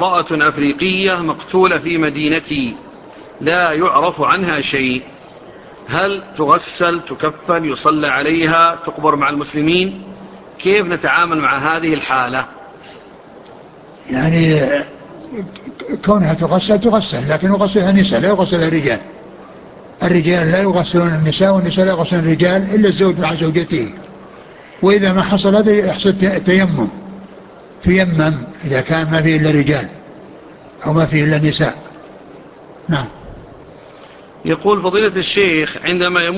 امرأة أفريقية مقتولة في مدينتي لا يعرف عنها شيء، هل تغسل تكفن يصلى عليها تقبر مع المسلمين؟ كيف نتعامل مع هذه الحالة؟ يعني كونها تغسل، لكن يغسلها النساء لا يغسلها الرجال. الرجال لا يغسلون النساء، والنساء لا يغسلون الرجال إلا الزوج مع زوجته. وإذا ما حصل هذا يحصل تيمم، إذا كان ما فيه إلا رجال أو ما فيه إلا نساء. نعم. يقول فضيلة الشيخ، عندما يموت